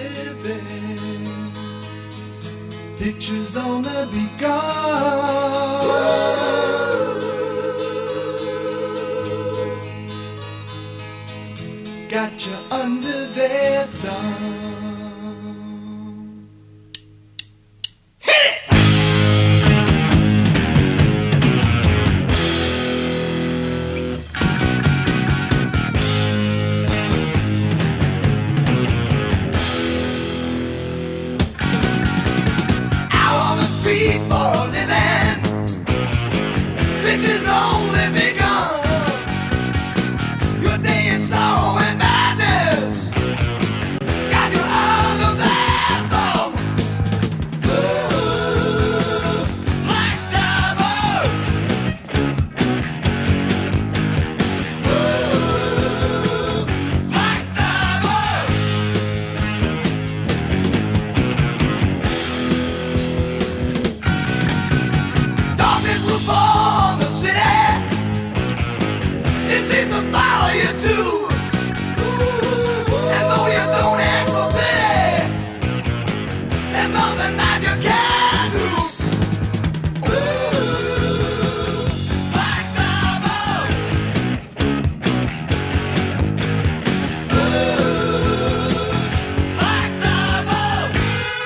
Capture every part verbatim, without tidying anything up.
living. Pictures on the begun. Got you under their thumb. Streets for a living. Bitches only begun. Your day is sorrow and madness. Got you under their thumb. Ooh, Black Diamond. Ooh, Black Diamond. For the city, it seems to follow you too. And though you don't ask for pity, there's nothing that you can do. Ooh, Black Diamond. Ooh, Black Diamond.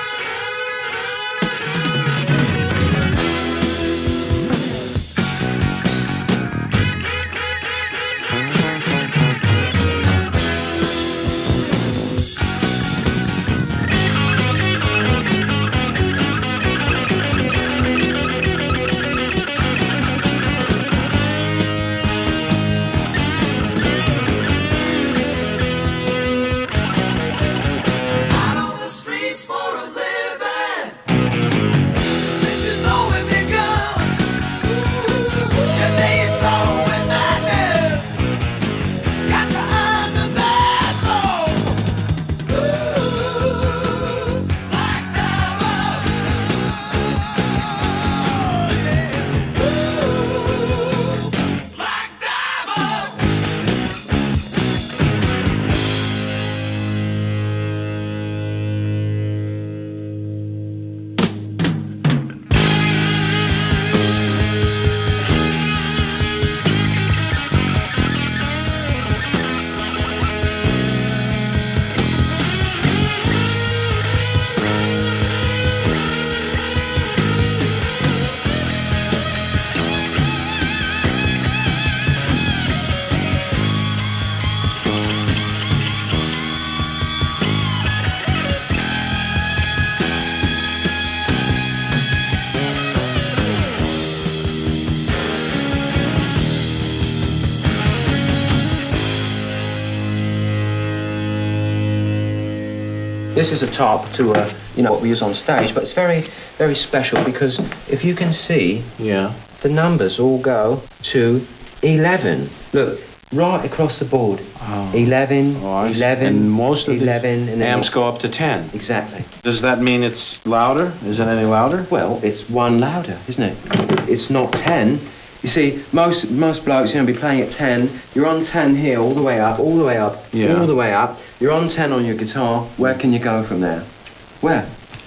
This is a top to a, you know, what we use on stage, but it's very, very special because if you can see, yeah, the numbers all go to eleven. Look, right across the board. Oh. eleven, oh, eleven, and most of eleven, the and amps go up to ten. Exactly. Does that mean it's louder? Is it any louder? Well, it's one louder, isn't it? It's not ten. You see, most most blokes, you know, be playing at ten. You're on ten here, all the way up, all the way up, yeah. all the way up. You're on ten on your guitar. Where can you go from there? Where?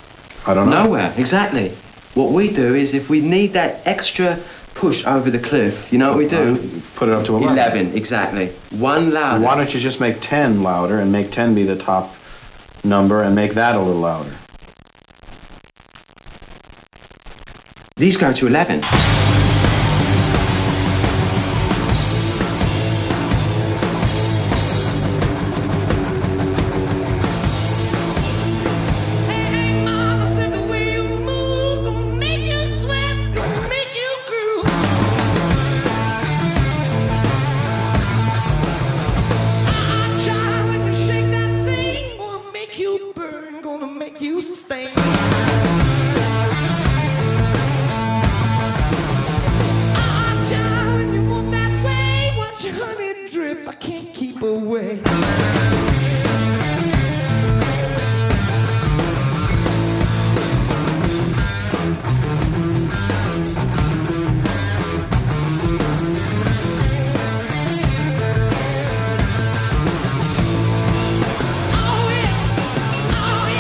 I don't know. Nowhere, exactly. What we do is if we need that extra push over the cliff, you know what we do? Uh, put it up to eleven. eleven, exactly. One louder. Why don't you just make ten louder and make ten be the top number and make that a little louder? These go to eleven. Oh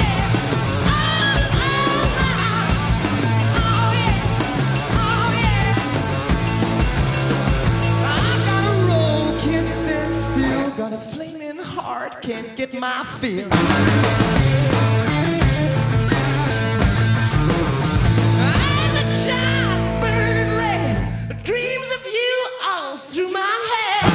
my fear. I'm a child burning red, dreams of you all through my head.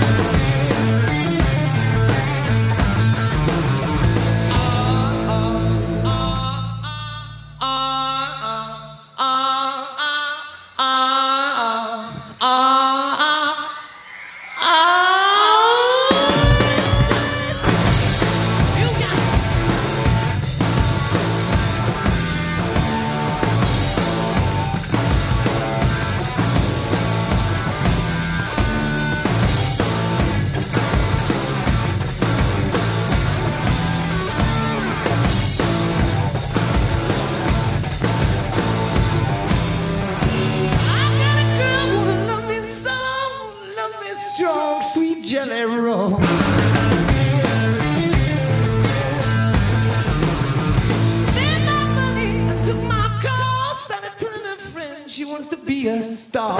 Ah, ah, ah, ah, ah, ah, ah, ah, ah. Strong, sweet jelly roll. Then my money, I took my call, started telling her friend she wants to be a star.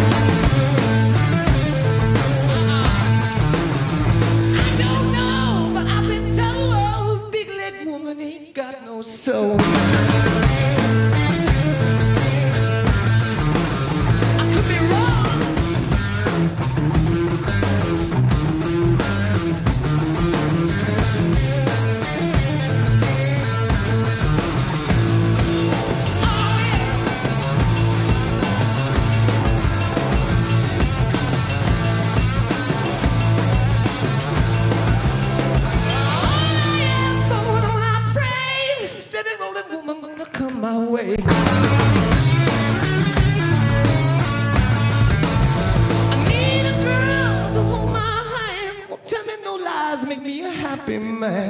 I don't know, but I've been told big leg woman ain't got no soul. I could be wrong. My way. I need a girl to hold my hand. Won't tell me no lies, make me a happy man.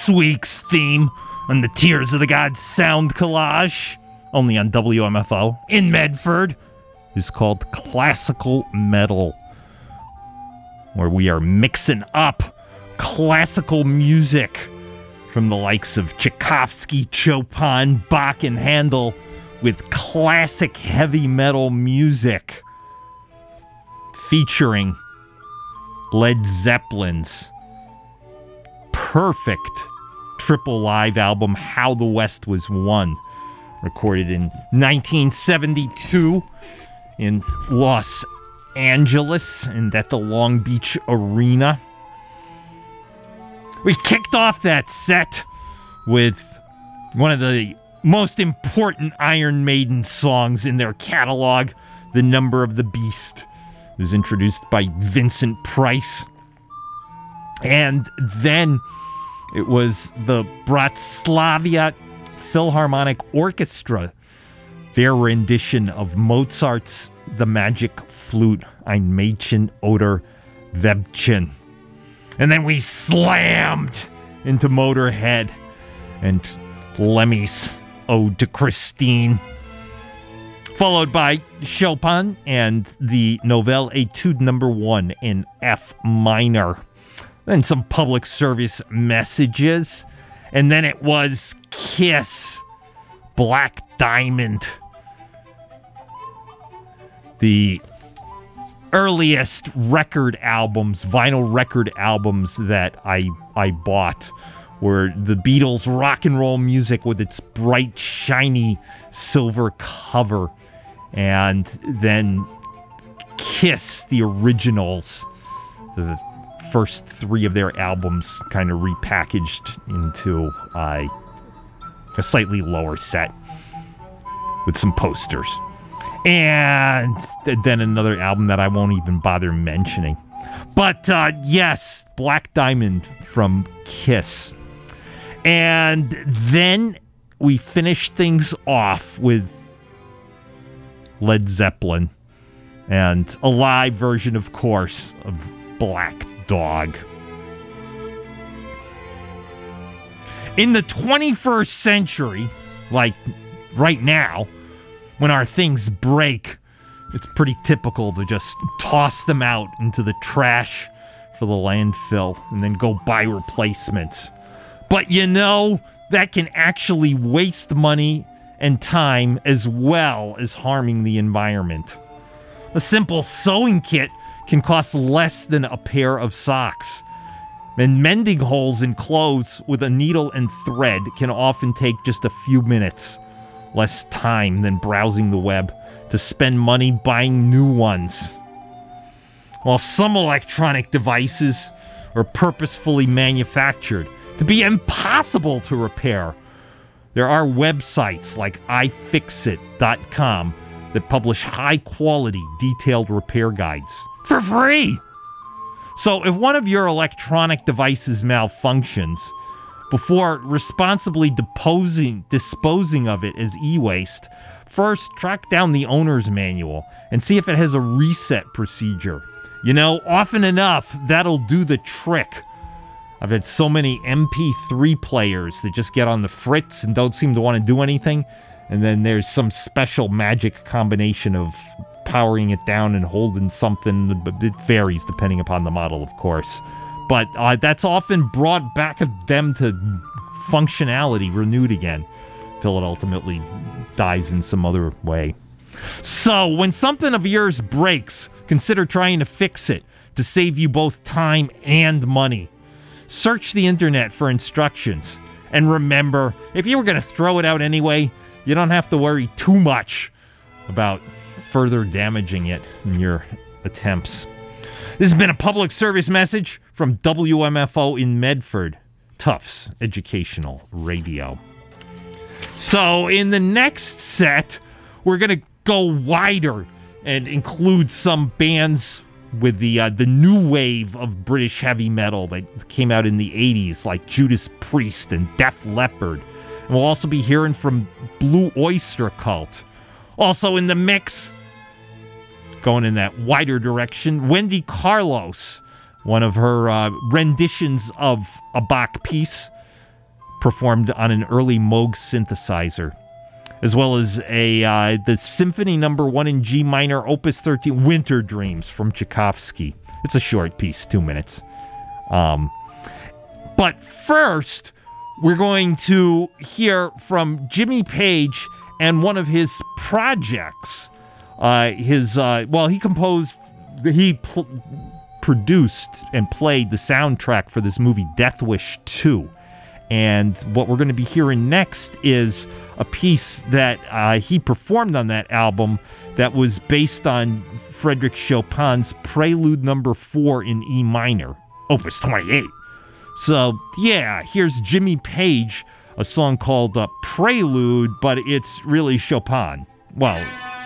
week's theme on the Tears of the Gods sound collage, only on W M F O in Medford, is called Classical Metal, where we are mixing up classical music from the likes of Tchaikovsky, Chopin, Bach, and Handel with classic heavy metal music featuring Led Zeppelin's perfect triple live album, How the West Was Won, recorded in nineteen seventy-two in Los Angeles and at the Long Beach Arena. We kicked off that set with one of the most important Iron Maiden songs in their catalog, The Number of the Beast. It was introduced by Vincent Price. And then it was the Bratislava Philharmonic Orchestra, their rendition of Mozart's The Magic Flute, Ein Mädchen oder Weibchen. And then we slammed into Motorhead and Lemmy's Ode to Christine, followed by Chopin and the Nouvelle Etude number one in F minor. Then some public service messages. And then it was Kiss, Black Diamond. The earliest record albums, vinyl record albums that I I bought were the Beatles' rock and roll music with its bright, shiny silver cover, and then Kiss, the originals, the first three of their albums kind of repackaged into uh, a slightly lower set with some posters. And then another album that I won't even bother mentioning. But uh, yes, Black Diamond from Kiss. And then we finished things off with Led Zeppelin and a live version, of course, of Black Dog. In the twenty-first century, like right now, when our things break, it's pretty typical to just toss them out into the trash for the landfill and then go buy replacements. But you know, that can actually waste money and time as well as harming the environment. A simple sewing kit can cost less than a pair of socks. And mending holes in clothes with a needle and thread can often take just a few minutes. Less time than browsing the web to spend money buying new ones. While some electronic devices are purposefully manufactured to be impossible to repair, there are websites like i fix it dot com that publish high-quality, detailed repair guides for free. So if one of your electronic devices malfunctions, before responsibly disposing, disposing of it as e-waste, first track down the owner's manual and see if it has a reset procedure. You know, often enough, that'll do the trick. I've had so many M P three players that just get on the fritz and don't seem to want to do anything, and then there's some special magic combination of powering it down and holding something. It varies depending upon the model, of course. But uh, that's often brought back of them to functionality, renewed again, till it ultimately dies in some other way. So, when something of yours breaks, consider trying to fix it to save you both time and money. Search the internet for instructions. And remember, if you were going to throw it out anyway, you don't have to worry too much about further damaging it in your attempts. This has been a public service message from W M F O in Medford, Tufts Educational Radio. So in the next set, we're going to go wider and include some bands with the uh, the new wave of British heavy metal that came out in the eighties, like Judas Priest and Def Leppard. And we'll also be hearing from Blue Oyster Cult. Also in the mix, going in that wider direction, Wendy Carlos, one of her uh, renditions of a Bach piece, performed on an early Moog synthesizer, as well as a uh, the Symphony Number One in G minor, Opus thirteen, Winter Dreams from Tchaikovsky. It's a short piece, two minutes. Um, but first, we're going to hear from Jimmy Page and one of his projects. Uh, his uh, well, he composed, he pl- produced and played the soundtrack for this movie, Death Wish two. And what we're going to be hearing next is a piece that uh, he performed on that album that was based on Frédéric Chopin's Prelude Number Four in E minor, Opus twenty-eight. So yeah, here's Jimmy Page, a song called uh, Prelude, but it's really Chopin. Well.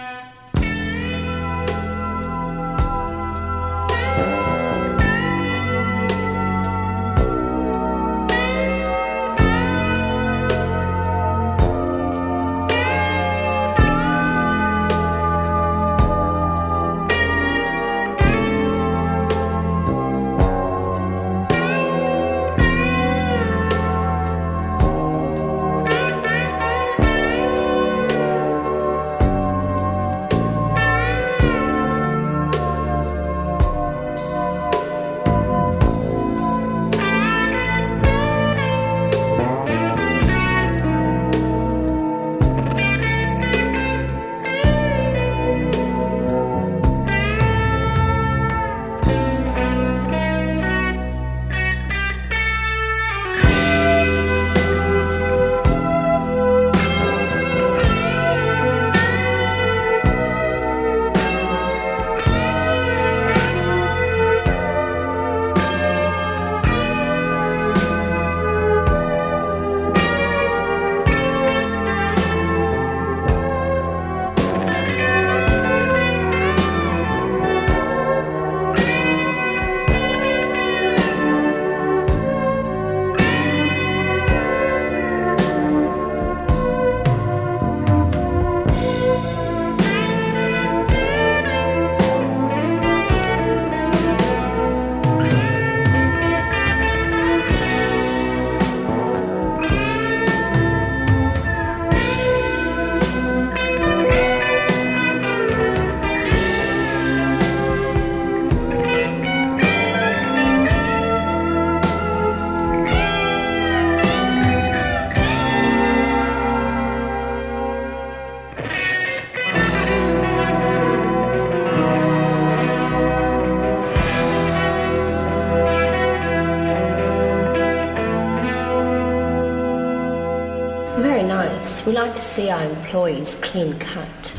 We like to see our employees clean cut.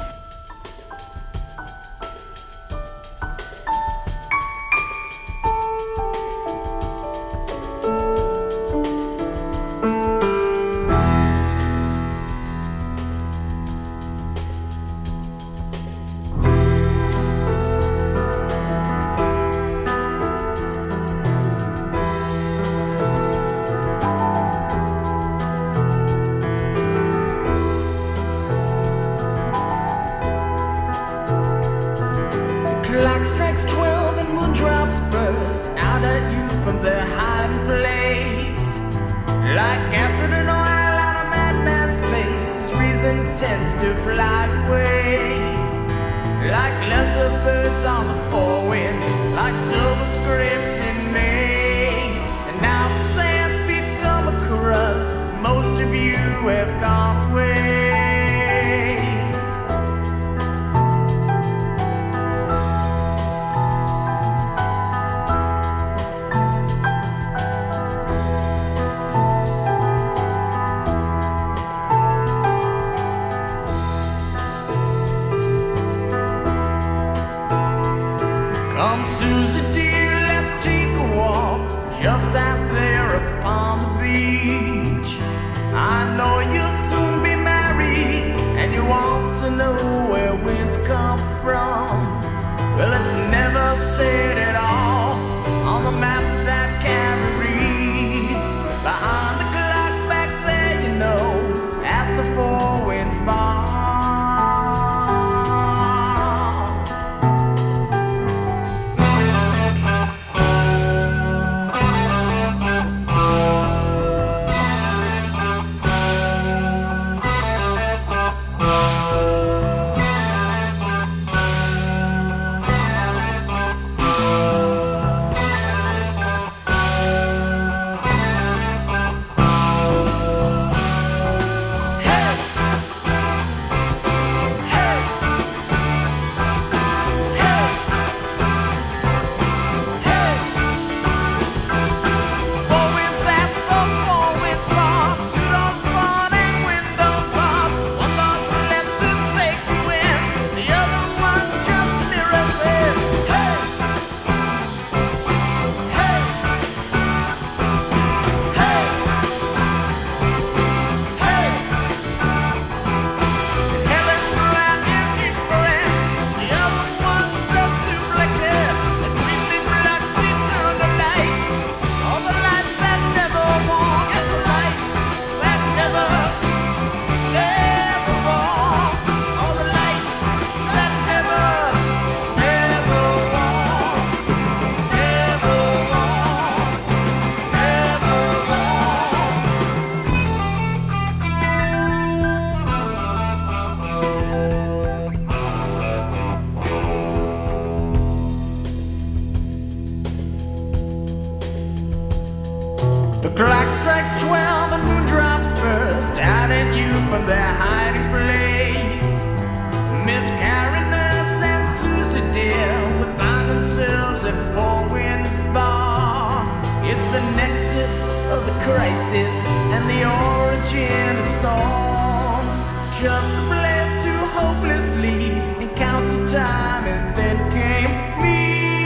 Just out there upon the beach, I know you'll soon be married. crisis and the origin of storms. Just a place to hopelessly encounter time, and then came me.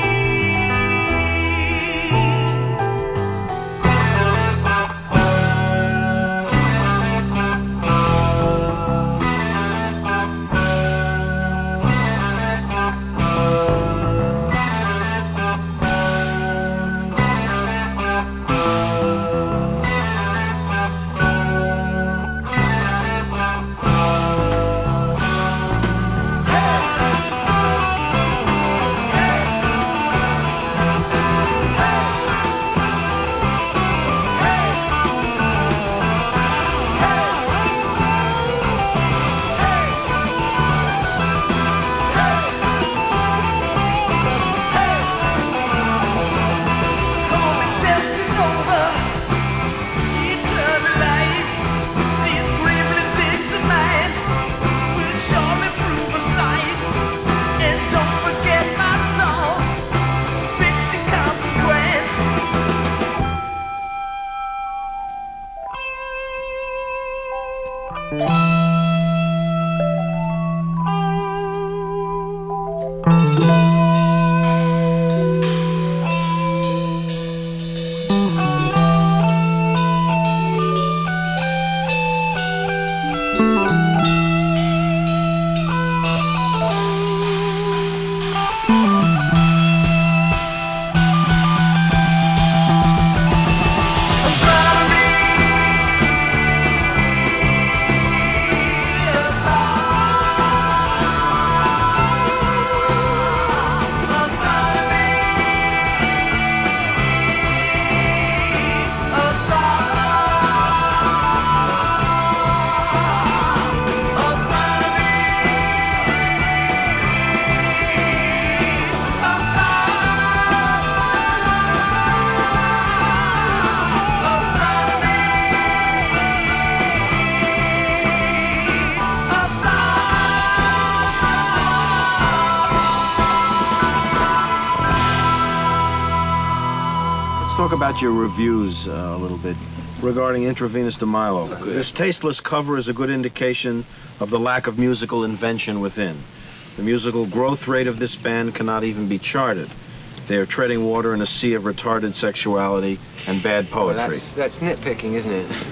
Talk about your reviews uh, a little bit regarding Intravenous de Milo. This tasteless cover is a good indication of the lack of musical invention within. The musical growth rate of this band cannot even be charted. They are treading water in a sea of retarded sexuality and bad poetry. Well, that's, that's nitpicking, isn't it?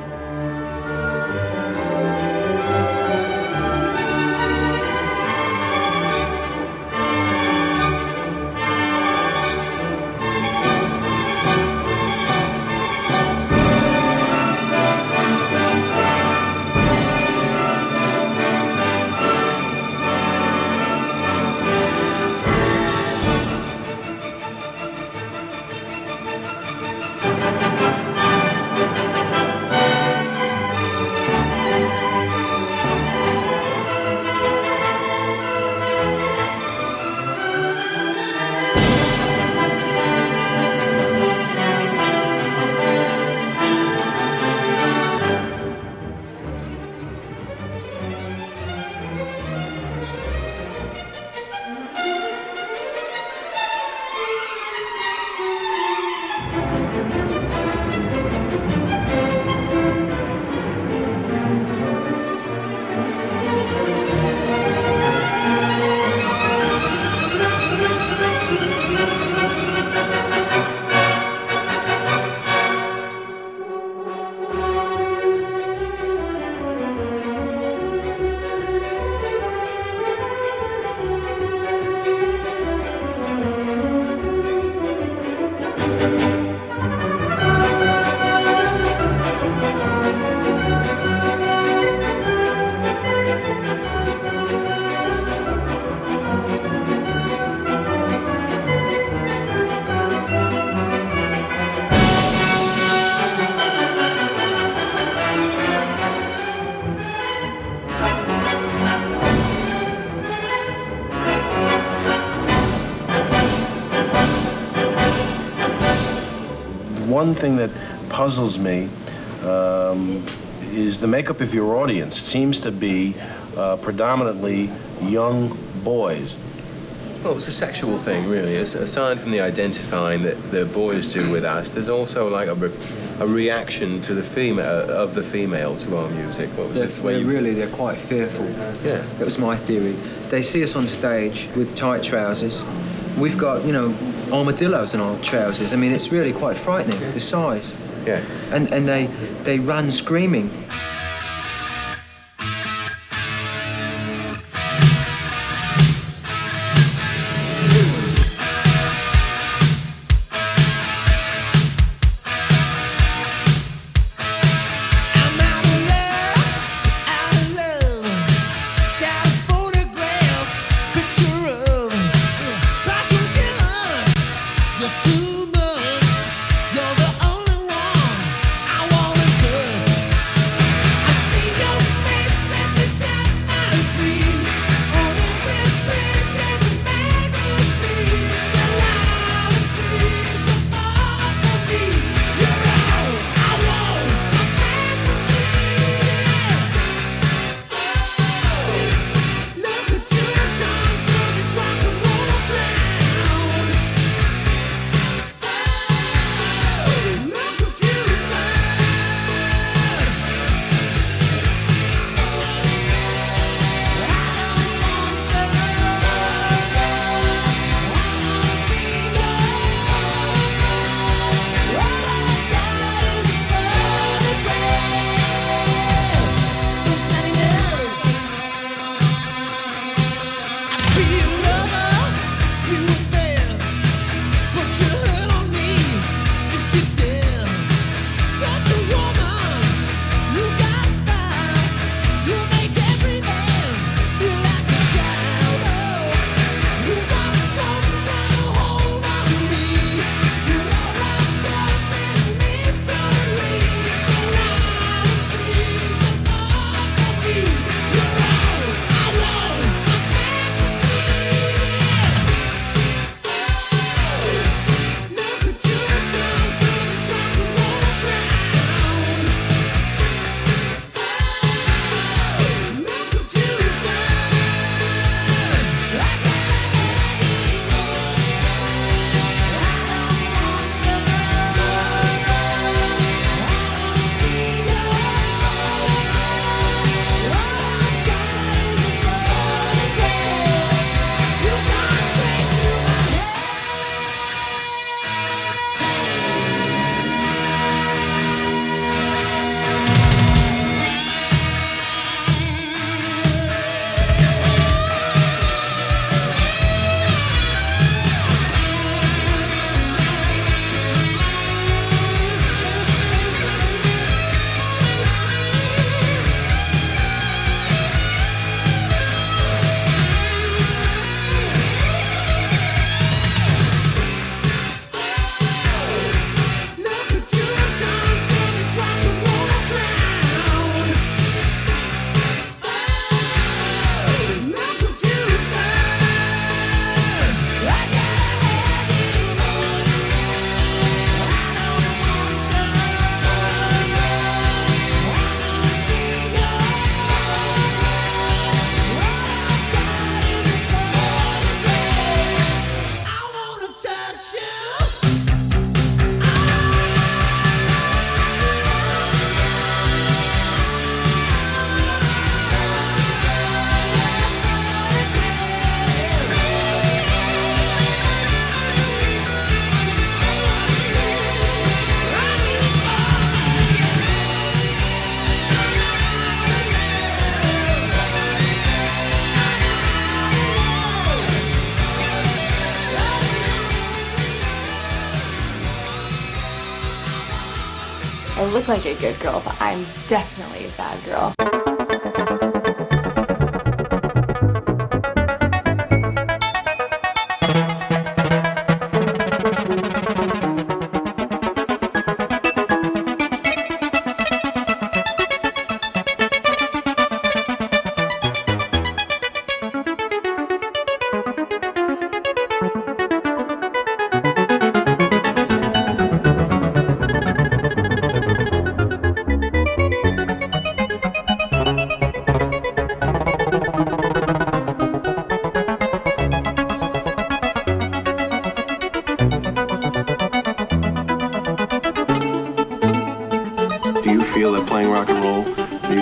One thing that puzzles me um, is the makeup of your audience. It seems to be uh, predominantly young boys. Well, it's a sexual thing, really. It's, aside from the identifying that the boys do with us, there's also like a re a reaction to the female of the female to our music? What was They're, it? Where they're you- really, they're quite fearful. Yeah. That was my theory. They see us on stage with tight trousers. We've got, you know, armadillos in our trousers. I mean, it's really quite frightening, the size. Yeah. And and they they run screaming. I'm out of love, out of love. Got a photograph, picture of passion killer. You're too much. You're the only one I wanna touch. I see your face every time I dream. On every page of the magazine. So I'll be some more for me. You're all I want, my fantasy. Look what you've done to this rock and roll clown. Look what you've done. I look like a good girl, but I'm definitely a bad girl.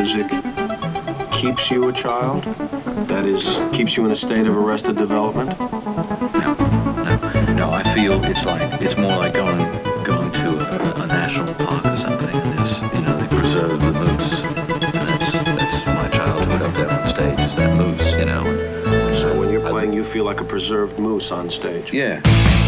music keeps you a child? That is, keeps you in a state of arrested development? No, no, no. I feel it's like it's more like going going to a, a national park or something. There's, you know, they preserve the moose. And that's that's my childhood up there on stage. Is that moose, you know? So when you're playing, you feel like a preserved moose on stage. Yeah.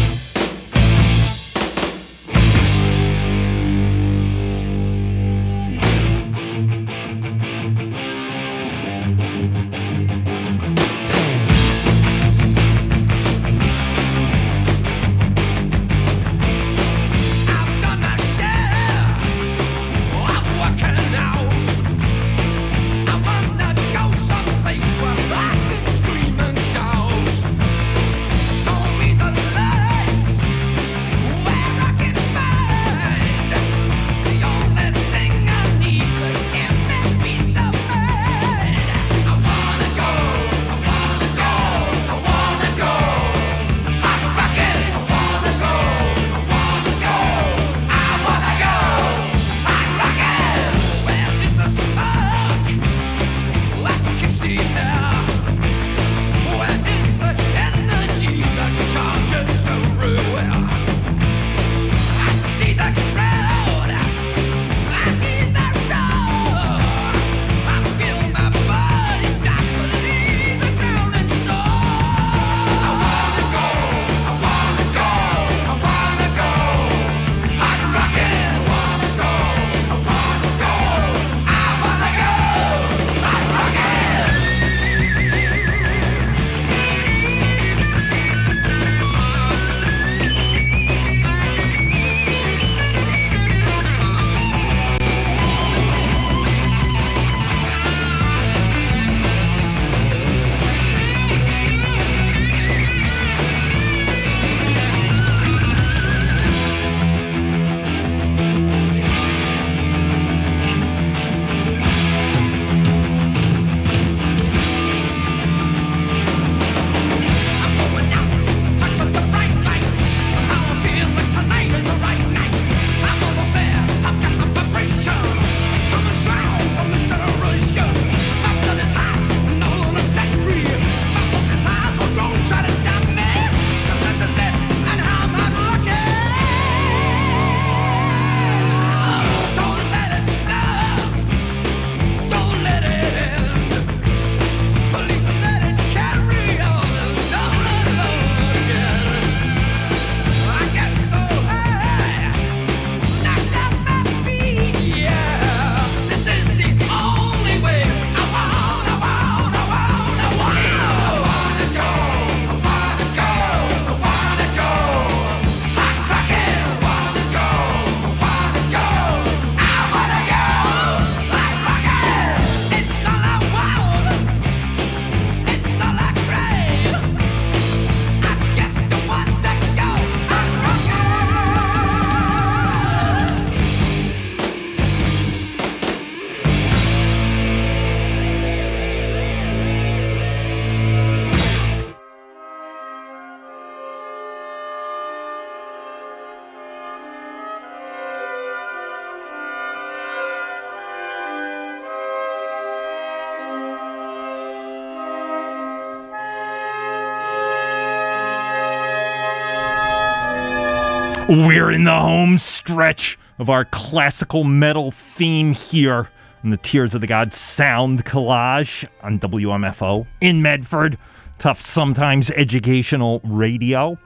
We're in the home stretch of our classical metal theme here in the Tears of the Gods Sound Collage on W M F O in Medford. Tough, sometimes educational radio.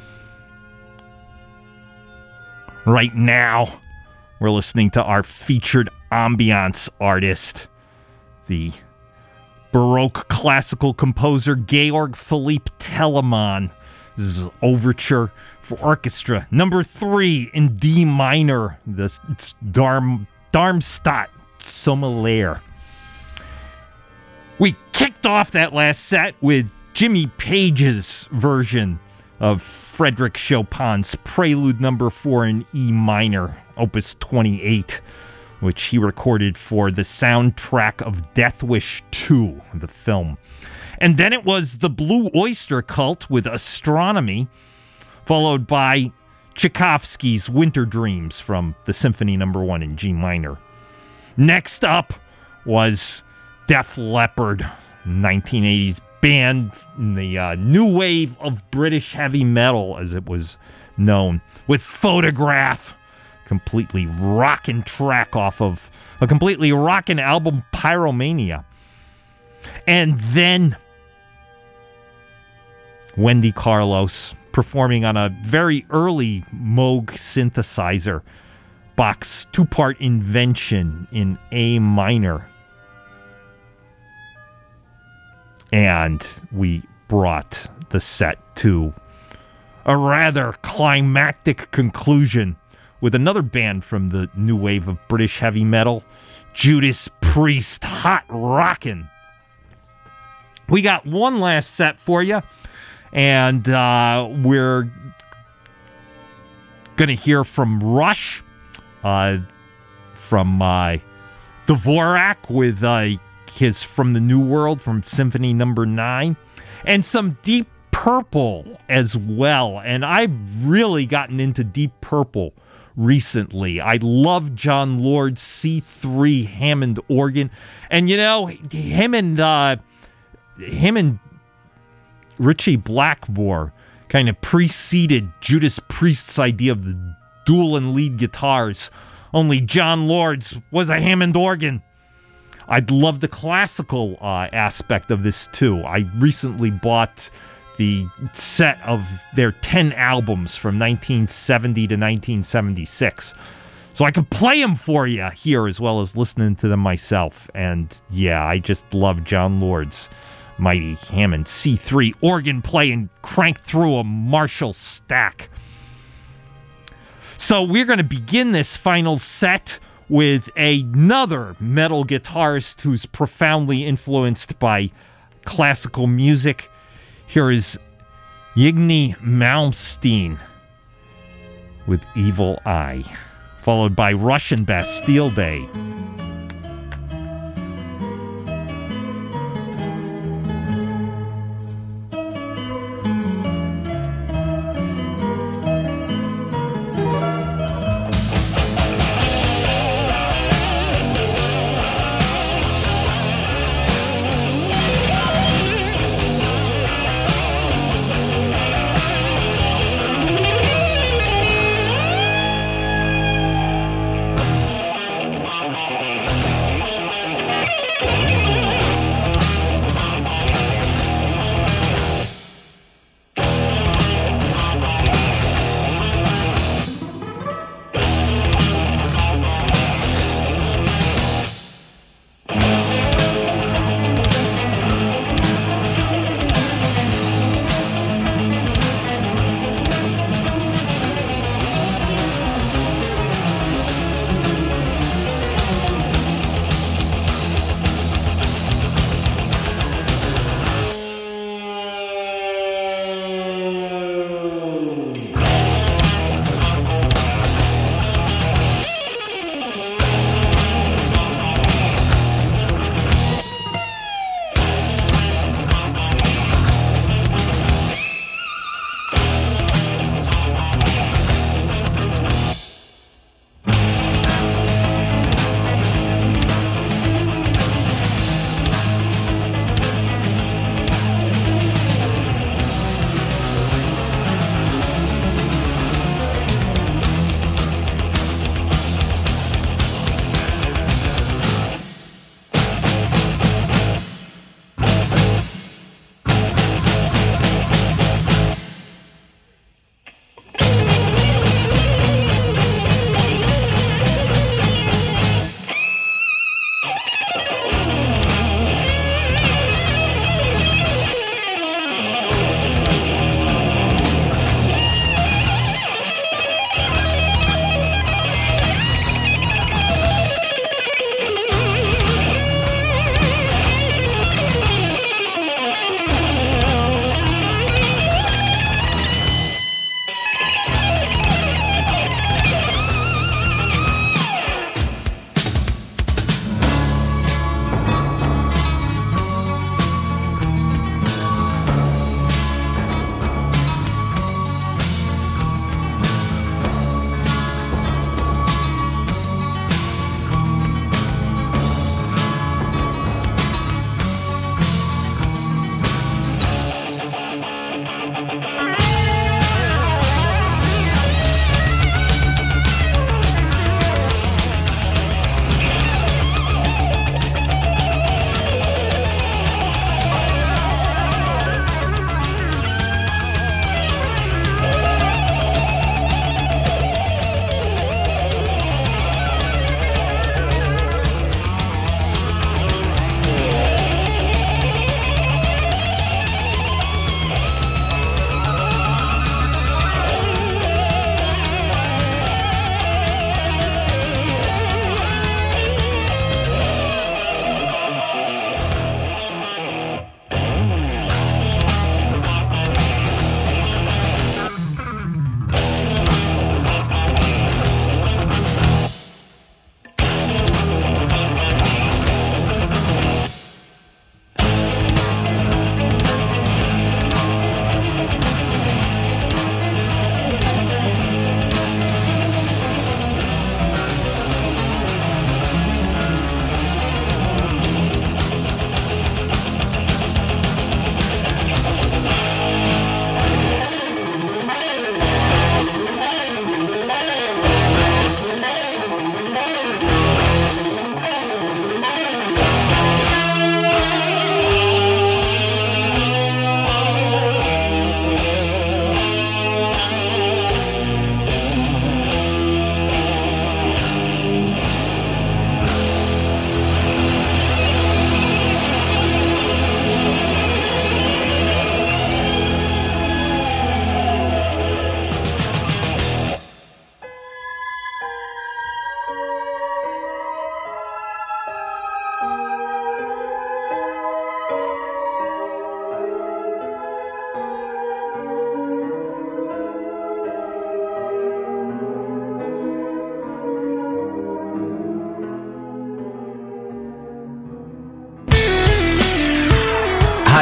Right now, we're listening to our featured ambiance artist, the Baroque classical composer Georg Philipp Telemann. This is Overture for Orchestra, number three in D minor. This it's Darm, Darmstadt Sommerlehr. We kicked off that last set with Jimmy Page's version of Frédéric Chopin's Prelude number four in E minor, opus twenty-eight, which he recorded for the soundtrack of Death Wish two, the film. And then it was the Blue Oyster Cult with Astronomy, followed by Tchaikovsky's Winter Dreams from the Symphony number one in G minor. Next up was Def Leppard, nineteen eighties band in the uh, new wave of British heavy metal, as it was known, with Photograph, completely rockin' track off of a completely rockin' album, Pyromania. And then Wendy Carlos performing on a very early Moog synthesizer Bach's two-part invention in A minor. And we brought the set to a rather climactic conclusion with another band from the new wave of British heavy metal, Judas Priest, hot rockin'. We got one last set for you, and uh, we're going to hear from Rush, uh, from uh, Dvorak with uh, his From the New World from Symphony Number nine, and some Deep Purple as well. And I've really gotten into Deep Purple recently. I love John Lord's C three Hammond organ, and you know, him and uh, him and Richie Blackmore kind of preceded Judas Priest's idea of the dual and lead guitars. Only John Lord's was a Hammond organ. I'd love the classical uh, aspect of this too. I recently bought the set of their ten albums from nineteen seventy to nineteen seventy-six. So I could play them for you here as well as listening to them myself. And yeah, I just love John Lord's mighty Hammond C three organ playing crank through a Marshall stack. So we're going to begin this final set with another metal guitarist who's profoundly influenced by classical music. Here is Yngwie Malmsteen with Evil Eye, followed by Russian Bastille Day. Thank you.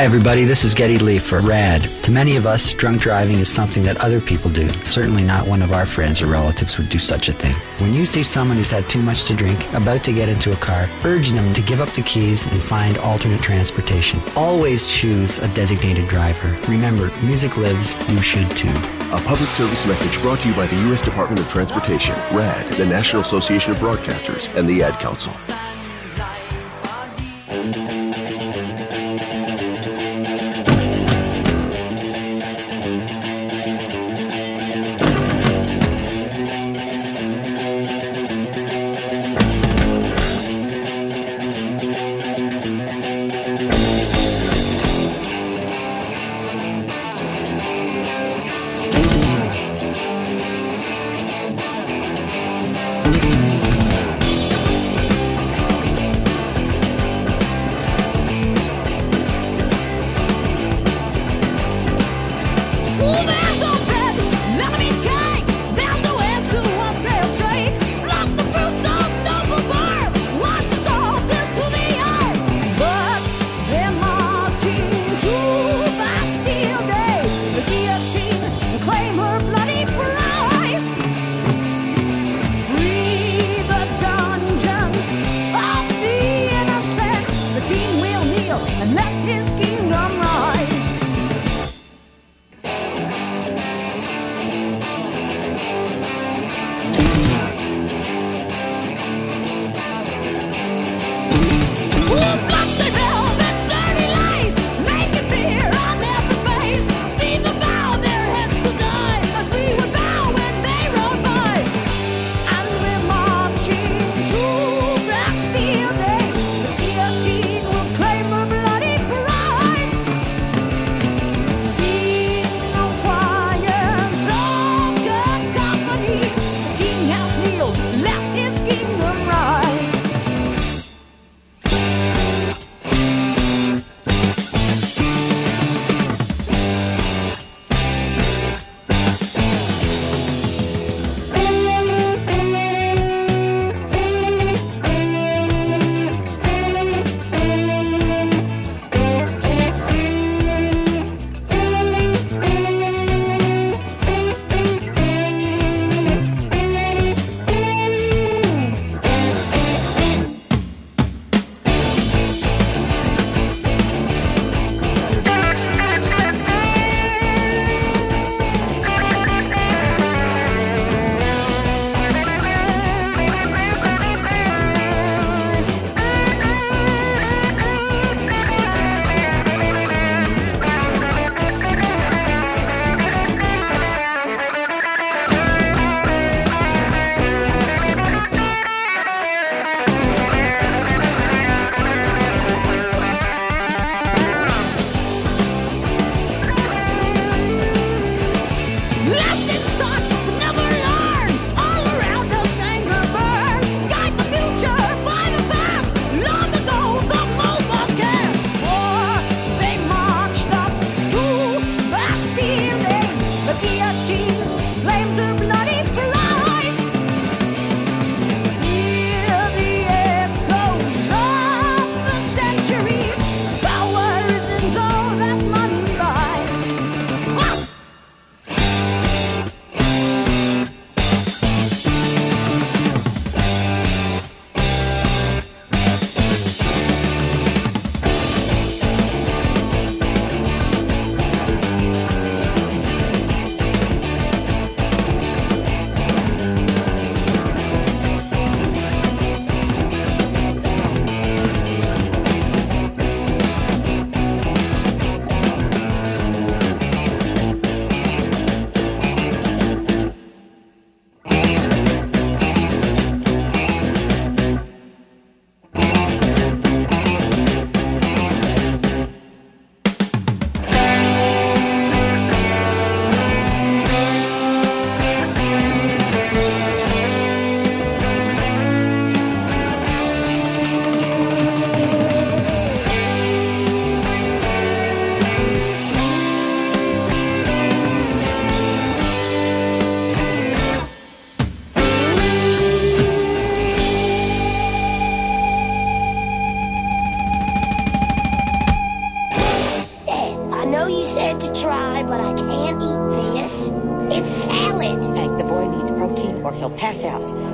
Hi everybody, this is Geddy Lee for RAD. To many of us, drunk driving is something that other people do. Certainly not one of our friends or relatives would do such a thing. When you see someone who's had too much to drink, about to get into a car, urge them to give up the keys and find alternate transportation. Always choose a designated driver. Remember, music lives, you should too. A public service message brought to you by the U S Department of Transportation, RAD, the National Association of Broadcasters, and the Ad Council.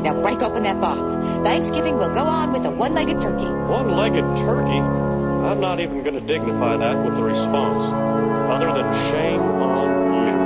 Now break open that box. Thanksgiving will go on with a one-legged turkey. One-legged turkey? I'm not even going to dignify that with a response, other than shame on you.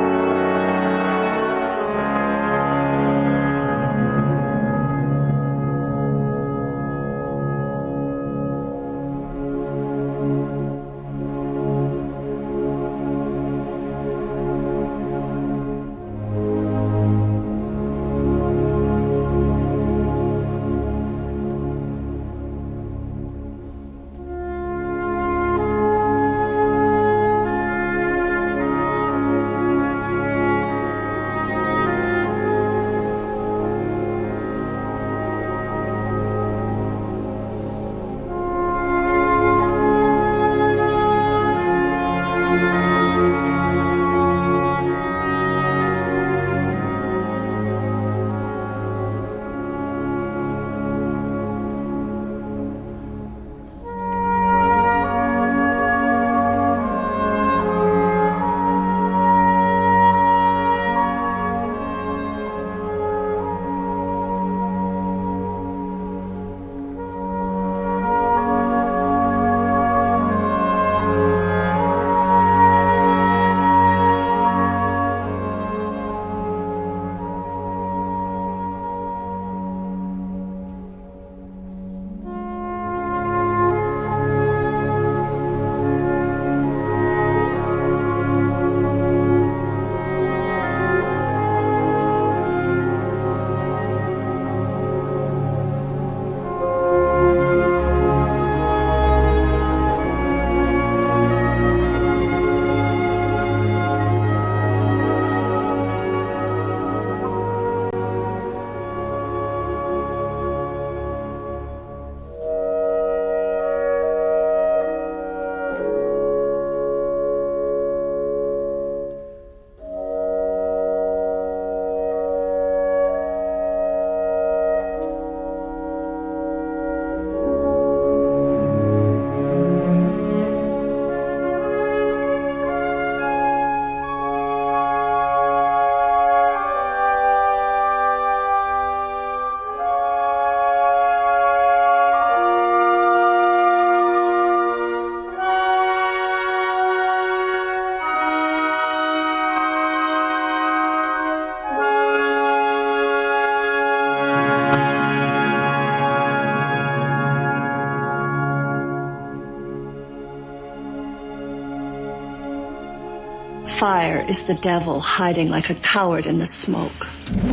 Fire is the devil hiding like a coward in the smoke.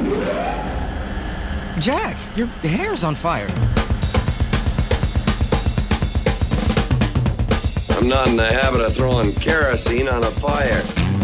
Jack, your hair's on fire. I'm not in the habit of throwing kerosene on a fire.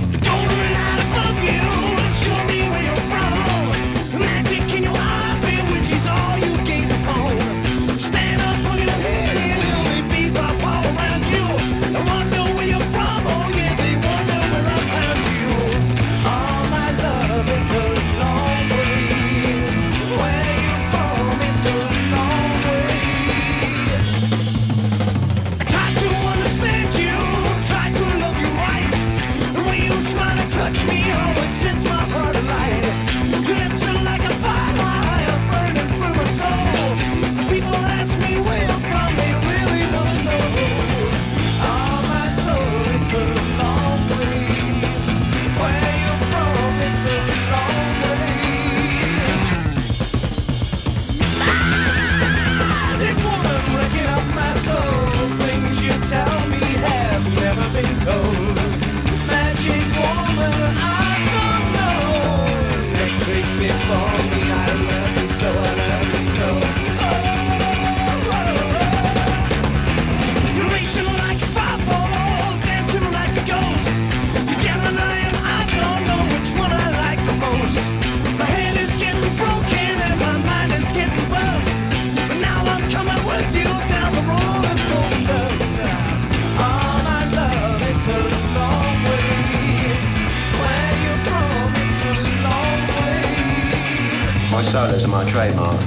My solos are my trademark.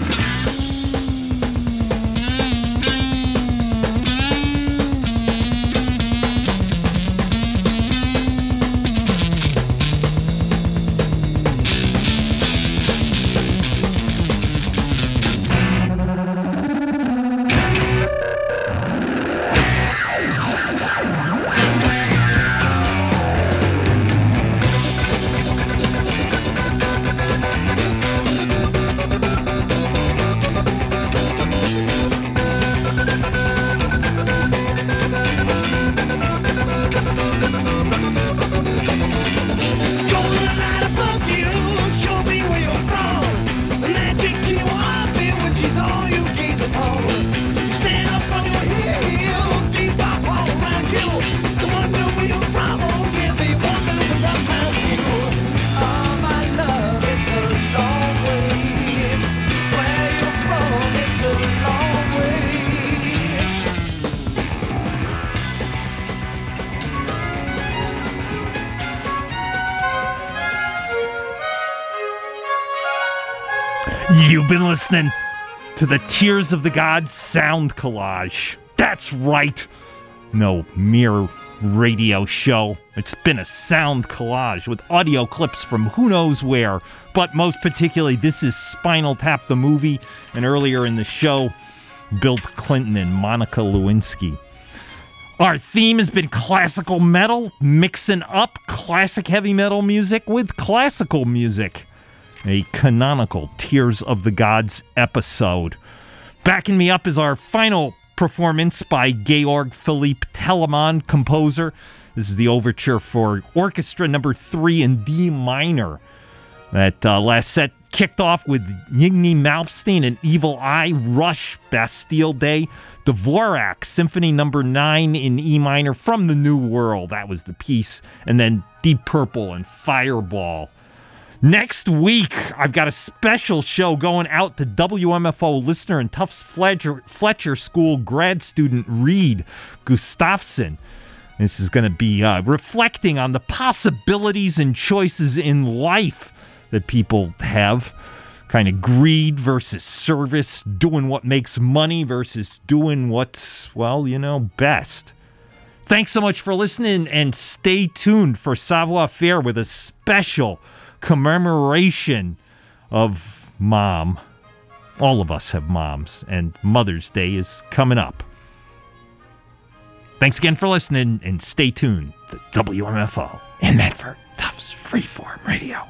You've been listening to the Tears of the Gods sound collage. That's right. No mere radio show. It's been a sound collage with audio clips from who knows where. But most particularly, this is Spinal Tap the movie. And earlier in the show, Bill Clinton and Monica Lewinsky. Our theme has been classical metal, mixing up classic heavy metal music with classical music. A canonical Tears of the Gods episode. Backing me up is our final performance by Georg Philipp Telemann, composer. This is the overture for orchestra number three in D minor. That uh, last set kicked off with Yngwie Malmsteen and Evil Eye, Rush, Bastille Day, Dvorak, Symphony number nine in E minor from the New World. That was the piece. And then Deep Purple and Fireball. Next week, I've got a special show going out to W M F O listener and Tufts Fletcher, Fletcher School grad student Reed Gustafson. This is going to be uh, reflecting on the possibilities and choices in life that people have. Kind of greed versus service, doing what makes money versus doing what's, well, you know, best. Thanks so much for listening, and stay tuned for Savoir Faire with a special commemoration of Mom. All of us have moms, and Mother's Day is coming up. Thanks again for listening, and stay tuned to W M F O in Medford, Tufts Freeform Radio.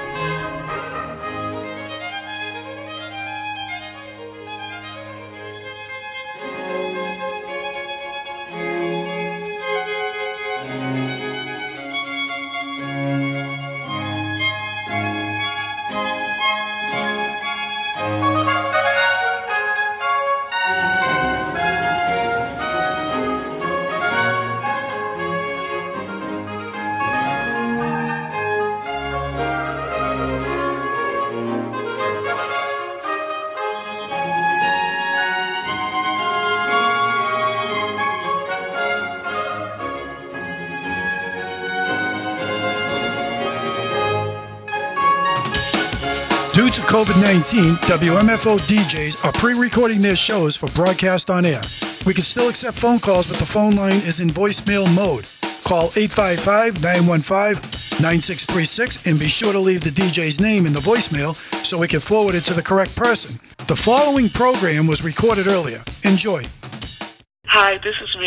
Due to COVID nineteen, W M F O D Js are pre-recording their shows for broadcast on air. We can still accept phone calls, but the phone line is in voicemail mode. Call eight five five, nine one five, nine six three six and be sure to leave the D J's name in the voicemail so we can forward it to the correct person. The following program was recorded earlier. Enjoy. Hi, this is